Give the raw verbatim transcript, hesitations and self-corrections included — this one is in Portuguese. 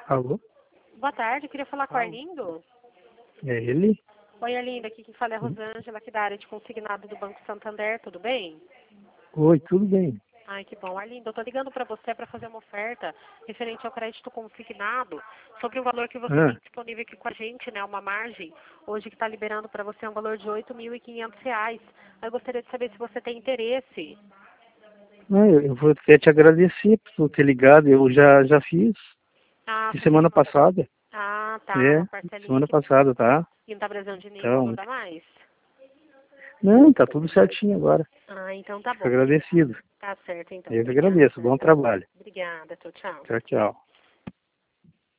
Alô? Boa tarde, eu queria falar com o Alô? Arlindo. É ele? Oi, Arlindo, aqui quem fala é a Rosângela, aqui da área de consignado do Banco Santander, tudo bem? Oi, tudo bem? Ai, que bom. Arlindo, eu tô ligando para você para fazer uma oferta referente ao crédito consignado sobre o valor que você Ah, tem disponível aqui com a gente, né, uma margem, hoje que está liberando para você um valor de oito mil e quinhentos reais. Eu gostaria de saber se você tem interesse. não, eu eu vou até te agradecer por ter ligado. Eu já, já fiz. Ah, Fiz você fez semana uma... passada. Ah, tá, É, uma parcelinha semana aqui passada, tá? e não tá precisando de nenhuma Então, ajuda a mais. não, tá tudo certinho agora. Ah, então tá Fico bom. Bri- agradecido. Tá certo, então. Eu que agradeço. Obrigada. Bom trabalho. Obrigada. Tchau, tchau. Tchau, tchau.